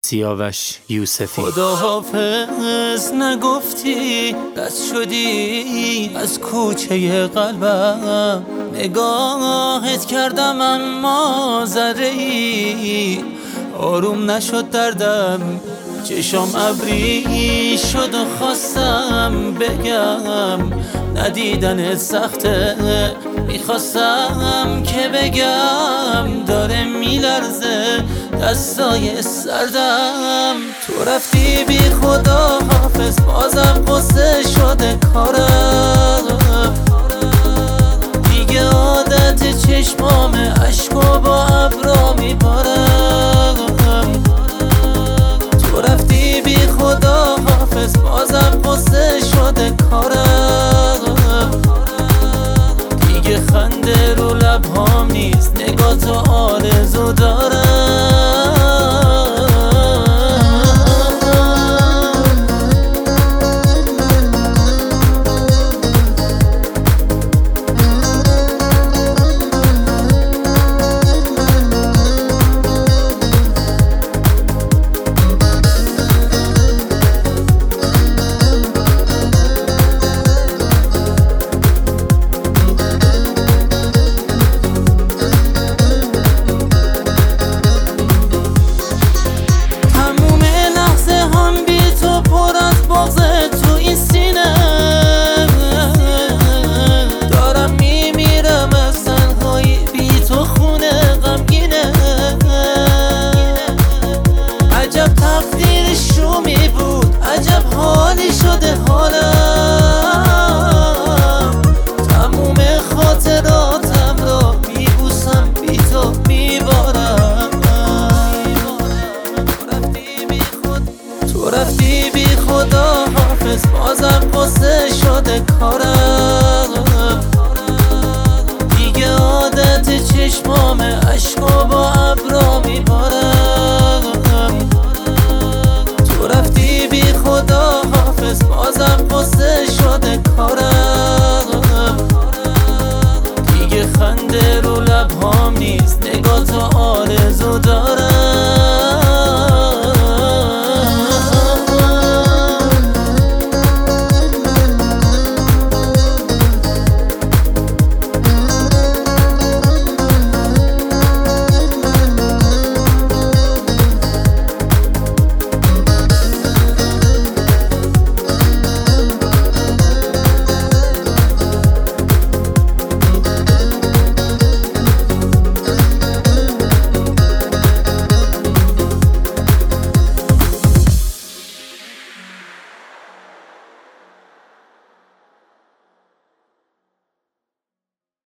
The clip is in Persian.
سیاوش یوسفی. خداحافظ نگفتی، رد شدی از کوچه قلبم. نگاهت کردم اما ذره‌ای آروم نشد دردم. چشام ابری شد و خواستم بگم ندیدن سخته. میخواستم که بگم داره میلرزه دستای سردم. تو رفتی بی خدا حافظ، بازم قصه شده کارم. دیگه عادت چشمام عشقا با ابرا میبارم. تو رفتی بی خدا حافظ، بازم قصه شده کارم. دیگه خنده رو لبهام نیست، نگاه تو آرزو دارم. عجب حالی شده حالم، تموم خاطراتم را میبوسم بی تو میبارم. تو رفتی بی خدا حافظ، بازم قصه شده کارم. دیگه عادت چشمام عشقا با ابرا میبارم.